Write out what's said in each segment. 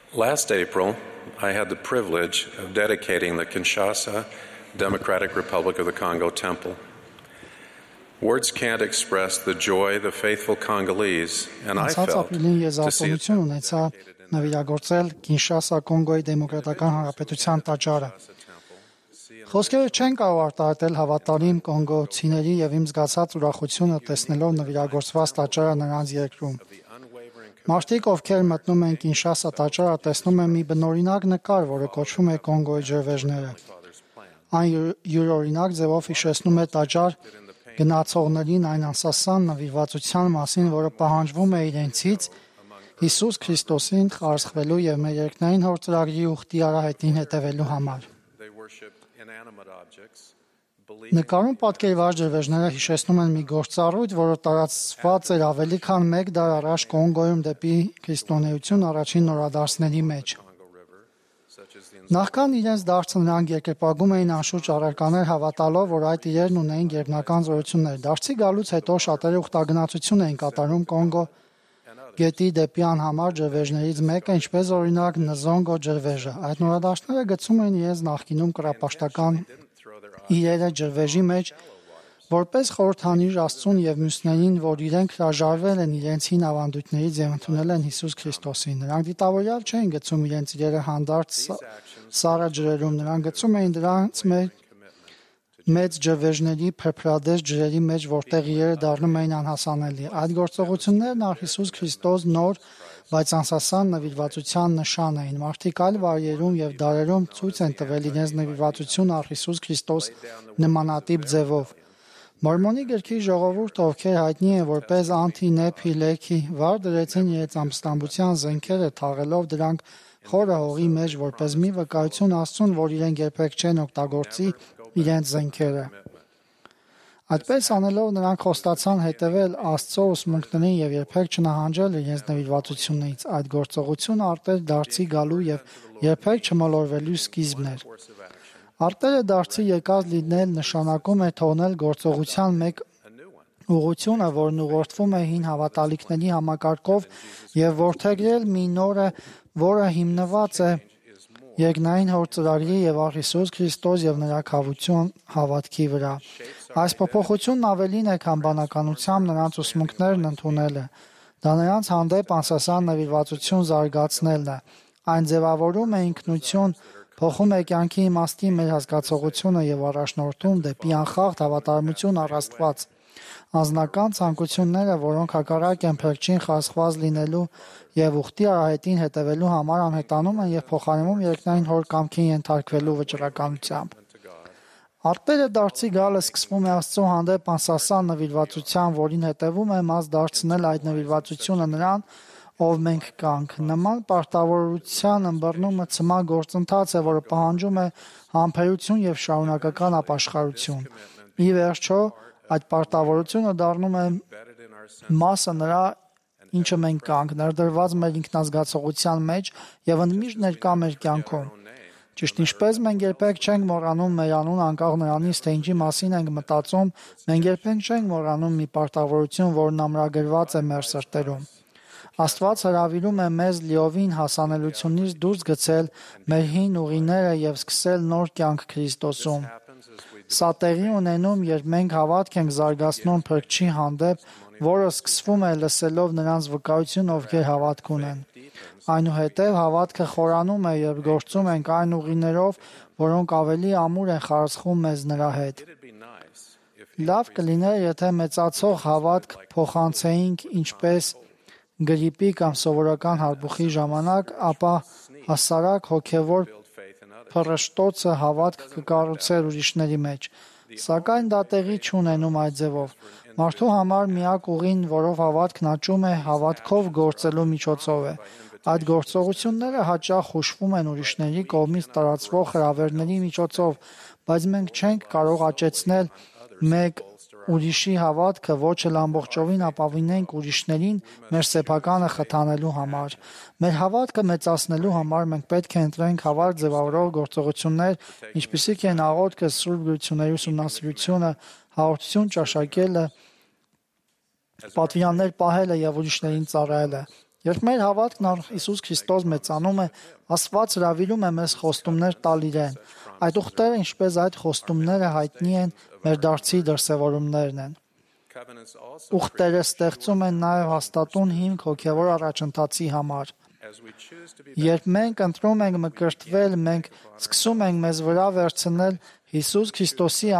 Last April, I had the privilege of dedicating the Kinshasa Democratic Republic of the Congo Temple. Words can't express the joy the faithful Congolese and I felt ապրիլին ես to see արտոնություն ունեցա նվիրագործել Կինշասա Կոնգոյի Դեմոկրատական Հանրապետության տաճարը։ Խոսքերը չեն կարող արտահայտել հավատարիմ կոնգոցիների եւ իմ զգացած ուրախությունը տեսնելով նվիրագործված տաճարը նրանց երկրում։ Մարդիկ, ովքեր մտնում են Կինշասա տաճարը, տեսնում են մի բնօրինակ նկար, որը կոչվում է Կոնգոյի ջրվեժները։ Այն յուրօրինակ ձևով հիշեցնում է տաճար գնացողներին այն անսասան նվիրվածության մասին, որը պահանջվում է իրենցից Հիսուս Քրիստոսին խարսխվելու եւ մեր երկնային հոր ծրագրի ուխտի արահետին հետևելու համար։ Նկարում պատկերված ջրվեժները հիշեցնում են մի գործառույթ, որը տարածված էր ավելի քան 1 դար առաջ Կոնգոյում դեպի քրիստոնեություն առաջին նորադարձների մեջ։ Նախքան իրենց դարձը նրանք երկրպագում էին անշուշտ առարկաներ հավատալով, որ այդ իրերն ունեին գերբնական զորություններ։ Դարձի գալուց հետո շատերը ուխտագնացություն էին կատարում Կոնգո գետի դեպի անհամար ջրվեժներից մեկը, ինչպես օրինակ Նզոնգո ջրվեժը։ Այդ նորադարձները գցում էին իրենց նախկինում կրապաշտական իրերը ջրվեժի մեջ, որպես խորհրդանիշ Աստծուն եւ մյուսներին, որ իրենք հրաժարվել են իրենց հին ավանդույթներից եւ ընդունել են Հիսուս Քրիստոսին։ Նրանք դիտավորյալ չէին գցում իրենց իրերը հանդարտ սառը ջրերում, նրանք գցում էին դրանց մեծ ջրվեժների փրփրադես ջրերի մեջ, որտեղ իրերը դառնում էին անհասանելի։ Այդ գործողություններն առ Հիսուս Քրիստոս նոր, բայց անսասան նվիրվածության նշան էին։ Մարդիկ այլ վայրերում եւ դարերում ցույց են տվել իրենց նվիրվածություն առ Հիսուս Քրիստոս նմանատիպ ձևով։ Մորմոնի գրքի ժողովուրդը, ովքեր հայտնի են որպես անտի-նեփի լեքի, վար դրեցին իրենց ամստամբության զենքերը, թաղելով դրանք խորը հողի մեջ, որպես մի վկայություն Աստծուն, որ իրենք երբեք չեն օգտագործի իրենց զենքերը։ Այդպես անելով նրանք խոստացան հետևել Աստծո ուսմունքներին եւ երբեք չնահանջել իրենց նվիրվածությունից։ Այդ գործողությունը արտեր դարձի գալու եւ երբեք չմոլորվելու սկիզբն էր։ Արտերը դարձի եկած լինել նշանակում է թողնել գործողության մեկ ուղղությունը, որն ուղղորդվում է հին հավատալիքների համակարգով եւ որդեգրել մի նորը, որը հիմնված է երկնային հոր ծրագրի եւ առ Հիսուս Քրիստոս եւ նրա քավություն հավատքի վրա։ Այս փոփոխությունն ավելին է, քան բանականությամբ նրանց ուսմունքներն ընդունելը։ Դա նրանց հանդեպ անսասան նվիրվածություն զարգացնելն է։ Այն ձևավորում է ինքնություն, փոխում է կյանքի իմաստի մեր հասկացողությունը եւ առաջնորդում դեպի անխախտ հավատարմություն առ Աստված։ Անձնական ցանկությունները, որոնք հակառակ են փրկչին խասխված լինելու եւ ուխտի արահետին հետևելու համար, անհետանում են եւ փոխարինվում երկնային հոր կամքին ենթարկվելու վճռականությամբ։ Արտերը դարձի գալը սկսվում է Աստծո հանդեպ անսասան նվիրվածության, որին հետևում է մաս դարձնել այդ նվիրվածությունը նրան, ով մենք կանք։ Նման պարտավորության ըմբռնումը ցմա գործընթաց է, որը պահանջում է համբերություն եւ շարունակական ապաշխարություն։ Ի վերջո, այդ պարտավորությունը դառնում է մասը նրա, ինչը մենք կանք, ներդրված մեր ինքնազգացողության մեջ եւ ընդմիշտ ներկա մեր կյանքում։ Ճիշտ ինչպես մենք երբեք չենք մոռանում մեր անուն անկախ նրանից, թե ինչի մասին ենք մտածում, մենք երբեք չենք մոռանում մի պարտավորություն, որն ամրագրված է մեր սրտերում։ Աստված հրավիրում է մեզ լիովին հասանելությունից դուրս գցել մեր հին ուղիները եւ սկսել նոր կյանք Քրիստոսում։ Սա տեղի ունենում, երբ մենք հավատք ենք զարգացնում Փրկչի հանդեպ, որը սկսվում է լսելով նրանց վկայություն, ովքեր հավատք ունեն։ Այնուհետև հավատքը խորանում է, երբ գործում ենք այն ուղիներով, որոնք ավելի ամուր են խարսխում մեզ նրա հետ։ Լավ կլիներ, եթե մեծացող հավատք փոխանցեինք ինչպես գրիպի կամ սովորական հարբուխի ժամանակ, ապա հասարակ հոգևոր փռշտոցը հավատք կկառուցեր ուրիշների մեջ։ Սակայն դա տեղի չունենում այդ ձևով։ Մարդու համար միակ ուղին, որով հավատքն աճում է, հավատքով գործելու միջոցով է։ Այդ գործողությունները հաճախ հուշվում են ուրիշների կողմից տարածվող հրավերների միջոցով, բայց մենք չենք կարող աճեցնել մեկ ուրիշի հավատքը, ոչ էլ ամբողջովին ապավինենք ուրիշներին մեր սեփականը խթանելու համար։ Մեր հավատքը մեծացնելու համար մենք պետք է ընտրենք հավատ ձևավորող գործողություններ, ինչպիսիք են աղոթքը, սուրբ գրությունների ուսումնասիրությունը, հաղորդություն ճաշակելը, պատվիրաններ պահելը եւ ուրիշներին ծառայելը։ Երբ մեր հավատքն առ Հիսուս Քրիստոս մեծանում է, Աստված հրավիրում է մեզ խոստումներ տալ իրեն։ Այդ ուխտերը, ինչպես այդ խոստումները հայտնի են, մեր դարձի դրսևորումներն են։ Ուխտերը ստեղծում են նաև հաստատուն հիմք հոգևոր առաջընթացի համար։ Երբ մենք ընտրում ենք մկրտվել, մենք սկսում ենք մեզ վրա վերցնել Հիսուս Քրիստոսի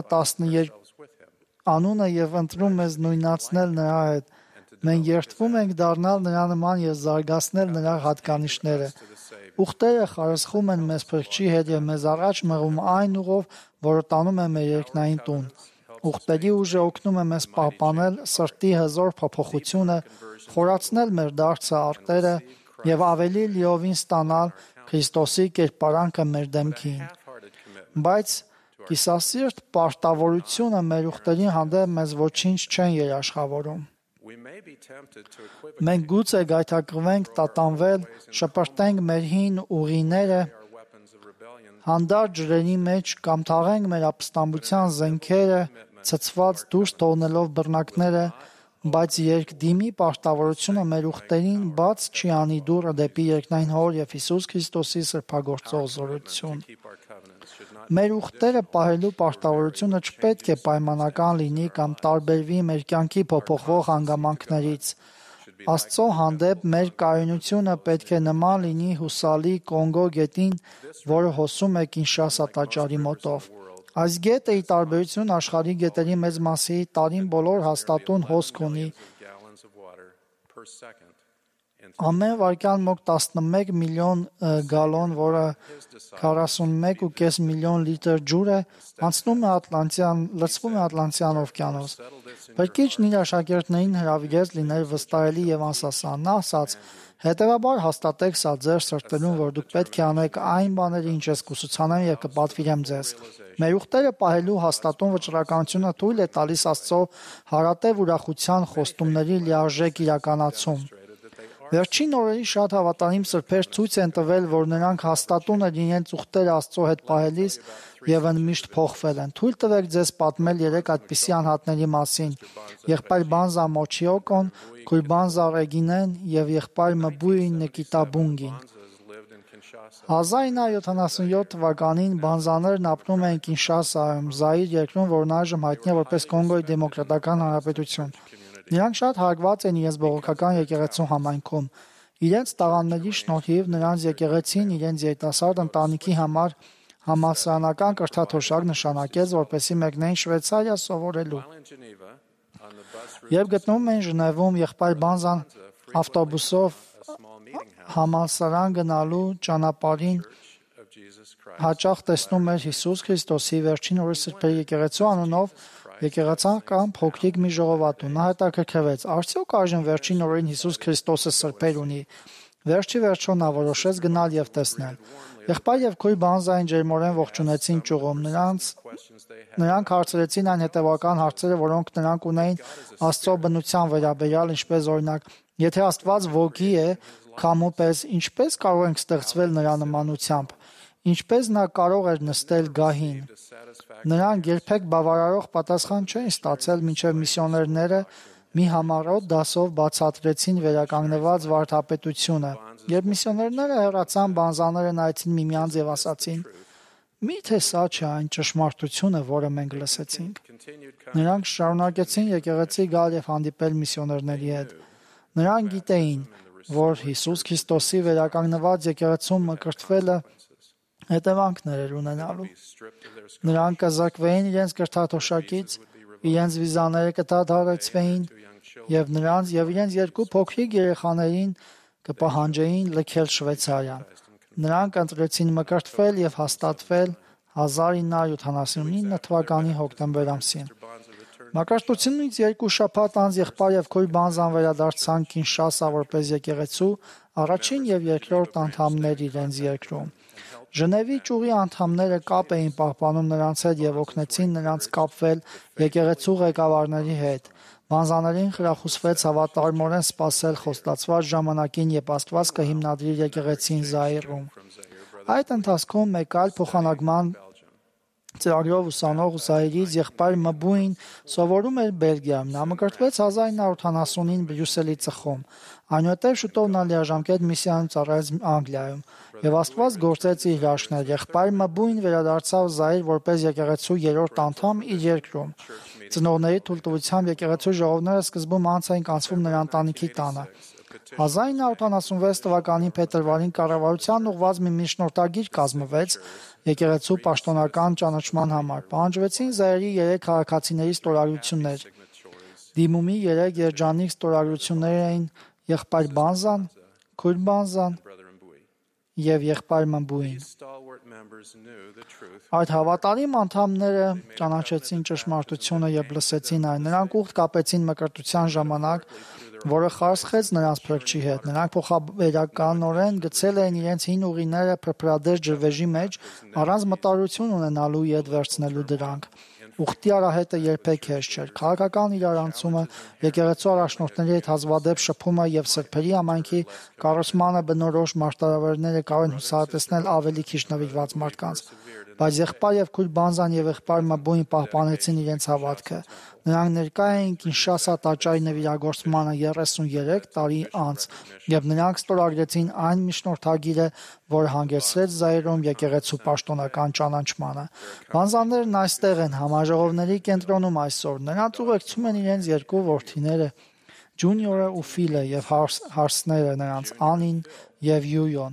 անունը եւ ընտրում մեզ նույնացնել նրա հետ։ Մենք երդվում ենք դառնալ նրա նման եւ զարգացնել նրա հատկանիշները։ Ուխտերը խարսխում են մեզ Փրկչի հետ եւ մեզ առաջ մղում այն ուղով, որը տանում է մեր երկնային տուն։ Ուխտերի ուժը օգնում է մեզ պահպանել սրտի հզոր փոփոխությունը, խորացնել մեր դարձը արտերը եւ ավելի լիովին ստանալ Քրիստոսի կերպարանքը մեր դեմքին։ Բայց կիսասիրտ պարտավորությունը մեր ուխտերի հանդեպ մեզ ոչինչ չեն երաշխավորում։ Մենք գուցե գայթակղվենք տատանվել, շպրտենք մեր հին ուղիները հանդարտ ջրերի մեջ կամ թաղենք մեր ապստամբության զենքերը, ցցված դուրս թողնելով բռնակները, բայց երկդիմի պարտավորությունը մեր ուխտերին բաց չի անի դուռը դեպի երկնային Հոր եւ Հիսուս Քրիստոսի սրբագործող զորություն։ Մեր ուխտերը պահելու պարտավորությունը չպետք է պայմանական լինի կամ տարբերվի մեր կյանքի փոփոխվող հանգամանքներից։ Աստծո հանդեպ մեր կայունությունը պետք է նման լինի հուսալի Կոնգո գետին, որը հոսում է Կինշասա տաճարի մոտով։ Այս գետը, ի տարբերություն աշխարհի գետերի մեծ մասի, տարին բոլոր հաստատուն հոսք ունի։ Ամեն վայրկյան մոտ 11 միլիոն գալոն, որը 41.5 միլիոն լիտր ջուր է, լցվում է Ատլանտյան օվկիանոս։ Փրկիչն իր աշակերտներին հրավիրեց լինել վստահելի եւ անսասան։ Նա ասաց. «Հետևաբար հաստատեք սա ձեր սրտերում, որ դուք պետք է անեք այն բաները, ինչ ես կուսուցանեմ եւ կպատվիրեմ ձեզ»։ Մեր ուխտերը պահելու հաստատուն վճռականությունը թույլ է տալիս Աստծո հարատև ուրախության խոստումների լիարժեք իրականացում։ Վերջին օրերի շատ հավատարիմ սրբեր ցույց են տվել, որ նրանք հաստատուն են իրենց ուխտերը Աստծո հետ պահելիս եւ ընդմիշտ փոխվել են։ Թույլ տվեք ձեզ պատմել 3 այդպիսի անհատների մասին. եղբայր Բանզա Մոչիոկոն, քույր Բանզա Ռեգինեն եւ եղբայր Մբուի Նկիտաբունգին։ 1977 թվականին բանզաներն ապրում էին Կինշասայում, Զայիր երկրում, որն այժմ հայտնի է որպես Կոնգոյի Դեմոկրատական Հանրապետություն։ Նրանք շատ հարգված են իրենց բողոքական եկեղեցու համայնքում։ Իրենց տաղանդների շնորհիվ նրանց եկեղեցին իրենց երիտասարդ ընտանիքի համար համալսարանական կրթաթոշակ նշանակեց, որպեսզի մեկնեին Շվեյցարիա սովորելու։ Երբ գտնվում էին Ժնևում, եղբայր Բանզան ավտոբուսով համալսարան գնալու ճանապարհին հաճախ տեսնում էր Հիսուս Քրիստոսի վերջին օրերի սրբերի եկեղեցու անունով եկեղեցական փոքրիկ մի ժողովածու։ Նա հետաքրքրվեց. արդյոք այժմ վերջին օրերին Հիսուս Քրիստոսը սրբեր ունի։ Վերջի վերջո նա որոշեց գնալ եւ տեսնել։ Եղբայր եւ քույր Բանզային ջերմորեն ողջունեցին ճյուղում։ Նրանք հարցրեցին այն հետևական հարցերը, որոնք նրանք ունեին Աստծո բնության վերաբերյալ, ինչպես օրինակ. եթե Աստված ոգի է, քամու պես, ինչպես կարող ենք ստեղծվել նրա նմանությամբ։ Ինչպես նա կարող էր նստել գահին։ Նրանք երբեք բավարարող պատասխան չէին ստացել, մինչև միսիոներները մի համառոտ դասով բացատրեցին վերականգնված վարդապետությունը։ Երբ միսիոներները հեռացան, բանզաները նայեցին միմյանց եւ ասացին. «Միթե սա չէ այն ճշմարտությունը, որը մենք լսեցինք»։ Նրանք շարունակեցին եկեղեցի գալ եւ հանդիպել միսիոներների հետ։ Նրանք գիտեին, որ Հիսուս Քրիստոսի վերականգնված եկեղեցում մկրտվելը հետևանքներ էր ունենալու։ Նրանք կզրկվեին իրենց կրթաթոշակից, իրենց վիզաները կդադարեցվեին եւ նրանց եւ իրենց 2 փոքրիկ երեխաներին կպահանջեին լքել Շվեյցարիա։ Նրանք ընտրեցին մկրտվել եւ հաստատվել 1979 թվականի հոկտեմբեր ամսին։ Մակարդությունից 2 շաբաթ անց եղբայր եւ քույր Բանզան վերադարձան Կինշասա որպես եկեղեցու առաջին եւ երկրորդ անդամներ իրենց երկրում։ Ժնևի ճյուղի անդամները կապ էին պահպանում նրանց հետ եւ օգնեցին նրանց կապվել եկեղեցու ղեկավարների հետ։ Բանզաներին խրախուսվեց հավատարմորեն սպասել խոստացված ժամանակին, երբ Աստված կհիմնադրի եկեղեցին Զայրում։ Այդ ընթացքում մեկ այլ փոխանակման ծրագրով ուսանող Զայրից եղբայր Մբուին սովորում էր Բելգիայում։ Նա մկրտվեց 1979-ին Բրյուսելի ծխում։ Այնուհետև շուտով նա լիաժամկետ միսիայում ծառայեց Անգլիայում եւ Աստված գործեց իր հրաշքներ։ Եղբայր Մբուին վերադարձավ Զայր որպես եկեղեցու երրորդ անդամ իր երկրում։ Ծնողների թույլտվությամբ եկեղեցու ժողովները սկզբում անց էին կանցվում նրա ընտանիքի տանը։ 1976 թվականի փետրվարին կառավարությանն ուղղված մի միջնորդագիր կազմվեց եկեղեցու պաշտոնական ճանաչման համար։ Պահանջվեցին Զայրի 3 քաղաքացիների ստորագրություններ։ Դիմումի 3 երջանիկ ստորագրություններ էին եղբայր Բանզան, քույր Բանզան եւ եղբայր Մբուին։ Այդ հավատարիմ անդամները ճանաչեցին ճշմարտությունը եւ լսեցին այն։ Նրանք ուխտ կապեցին մկրտության ժամանակ, որը խարսխեց նրանց փրկչի հետ։ Նրանք փոխաբերականորեն գցել էին իրենց հին ուղիները փրփրադեր ջրվեժի մեջ, առանց մտարություն ունենալու ետ վերցնելու դրանք։ Ուխտի արահետը երբեք հեշտ չէր։ Քաղաքական իրարանցումը, եկեղեցու առաջնորդների հետ հազվադեպ շփումը եւ սրբերի համայնքի կառուցմանը բնորոշ մարտահրավերները կարող են հուսահատեցնել ավելի քիչ նվիրված մարդկանց։ Բայց եղբայր եւ քույր Բանզան եւ եղբայր Մբուին պահպանեցին իրենց հավատքը։ Նրանք ներկա էին Կինշասա տաճարի նվիրագործմանը 33 տարի անց, եւ նրանք ստորագրեցին այն միջնորդագիրը, որը հանգեցրեց Զայրում եկեղեցու պաշտոնական ճանաչմանը։ Բանզաններն այստեղ են համաժողովների կենտրոնում այսօր։ Նրանց ուղեկցում են իրենց երկու որդիները՝ Ջունիորը ու Ֆիլը եւ հարսները նրանց Անին եւ Յույոն։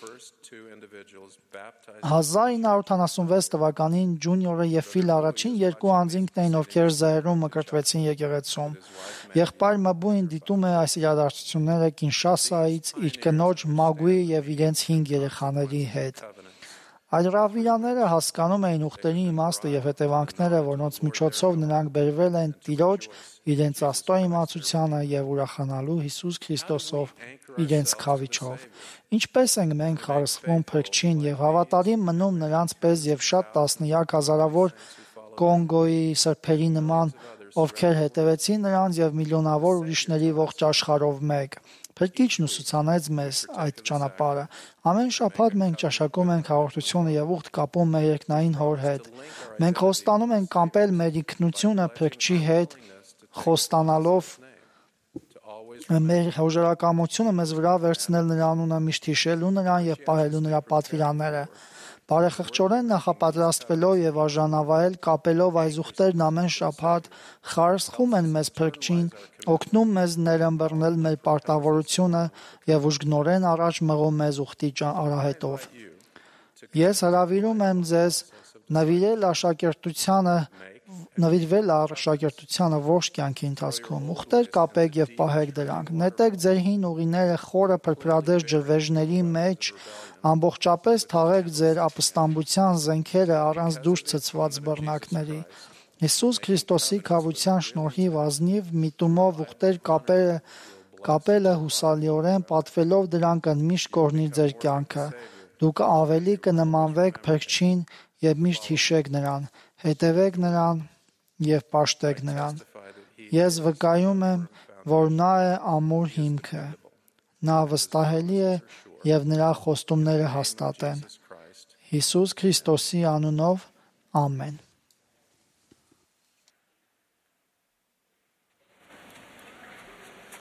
1976 թվականին Ջունիորը եւ Ֆիլը առաջին երկու անձինքն էին, ովքեր Զայրում մկրտվեցին եկեղեցում։ Եղբայր Մբուին դիտում է այս իրադարձությունները Կինշասայից իր կնոջ Մագուի եւ իրենց 5 երեխաների հետ։ Այդ ռավվիրաները հասկանում էին ուխտերի իմաստը եւ հետևանքները, որոնց միջոցով նրանք բերվել են Տիրոջ իրենց աստծո իմացությանը եւ ուրախանալու Հիսուս Քրիստոսով իրենց խավիչով։ Ինչպես ենք մենք խարսխվում փրկչին եւ հավատարիմ մնում նրանց պես եւ շատ տասնյակ հազարավոր Կոնգոյի սրբերի նման, ովքեր հետևեցին նրանց եւ միլիոնավոր ուրիշների ողջ աշխարհով մեկ։ Փրկիչն ուսուցանեց մեզ այդ ճանապարհը։ Ամեն շաբաթ մենք ճաշակում ենք հաղորդությունը եւ ուխտ կապում մեր երկնային Հոր հետ։ Մենք խոստանում ենք կամպել մեր ինքնությունը Փրկչի հետ, խոստանալով մեր հոժարակամությունը մեզ վրա վերցնել նրա անունը, միշտ հիշելու նրան եւ պահելու նրա պատվիրանները։ Բարեխղճորեն նախապատրաստվելով եւ արժանավայել կապելով այս ուխտերն ամեն շաբաթ խարսխում են մեզ Փրկչին, օգնում մեզ ներըմբռնել մեր պարտավորությունը եւ ուժգնորեն առաջ մղում մեզ ուխտի արահետով։ Ես հրավիրում եմ ձեզ նվիրվել աշակերտությանը ողջ կյանքի ընթացքում։ Ուխտեր կապեք եւ պահեք դրանք։ Նետեք ձեր հին ուղիները խորը փրփրադեր ջրվեժների մեջ, ամբողջապես թաղեք ձեր ապստամբության զենքերը առանց դուրս ցցված բռնակների։ Հիսուս Քրիստոսի քավության շնորհիվ ազնիվ միտումով ուխտեր կապելը հուսալիորեն պատվելով դրանք ընդմիշտ կօրհնի ձեր կյանքը։ Դուք ավելի կնմանվեք Փրկչին եւ միշտ հիշեք նրան, հետևեք նրան եւ պաշտեք նրան։ Ես վկայում եմ, որ նա է ամուր հիմքը։ Նա վստահելի է եւ նրա խոստումները հաստատ են։ Հիսուս Քրիստոսի անունով ամեն։